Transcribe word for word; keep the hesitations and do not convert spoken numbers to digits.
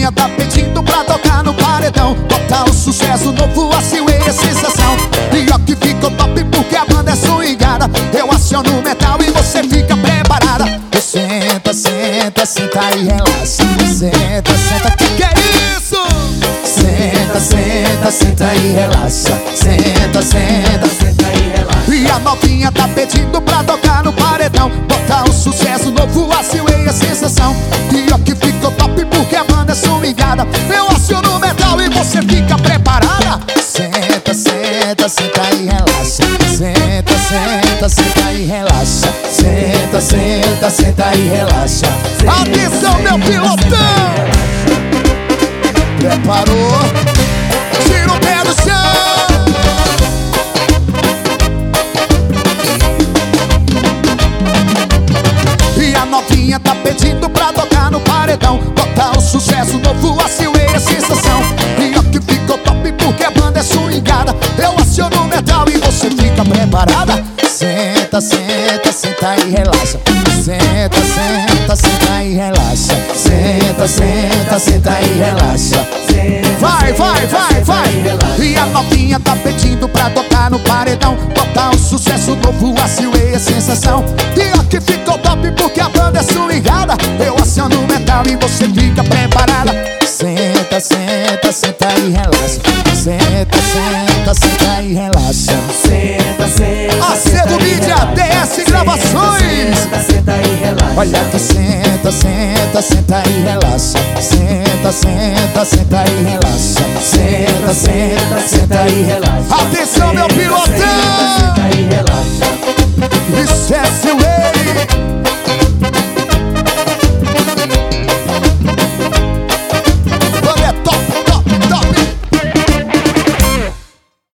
novinha tá pedindo pra tocar no paredão. Botar o sucesso novo, a Silvia é sensação. E ó que ficou top porque a banda é swingada. Eu aciono o metal e você fica preparada. Senta, senta, senta e relaxa. Senta, senta, que que é isso? Senta, senta, senta e relaxa. Senta, senta, senta e relaxa. E a novinha tá pedindo pra tocar no paredão. Botar um sucesso novo, a Silvia é sensação. E ó que ficou top porque a banda é swingada. Eu aciono o metal e você fica preparada. Senta, senta, senta e relaxa. Senta, senta, senta e relaxa. Senta, senta, senta e relaxa. Atenção, meu pilotão! Preparou? Tira o pé do chão! E a novinha tá pedindo pra tocar no paredão. Botar o sucesso novo, a Silvia é sensação. E ó que ficou top porque a banda é swingada. Eu aciono o metal e você fica preparada. Senta, senta, senta e relaxa. Senta, senta, senta e relaxa. Senta, senta, senta e relaxa. Vai, vai, vai, vai. E a novinha tá pedindo pra tocar no paredão. Botar o sucesso novo, a Silvia é sensação. E ó que ficou top porque a banda é swingada. Eu aciono o metal e você fica preparada. Senta, senta, senta e relaxa. Senta, senta, senta e relaxa. Senta, senta, Acervo Mídia, D S Gravações. Senta, senta e relaxa. Olha que senta, senta, senta e relaxa. Senta, senta, senta e relaxa. Senta, senta, senta e relaxa. Atenção, meu pilotão!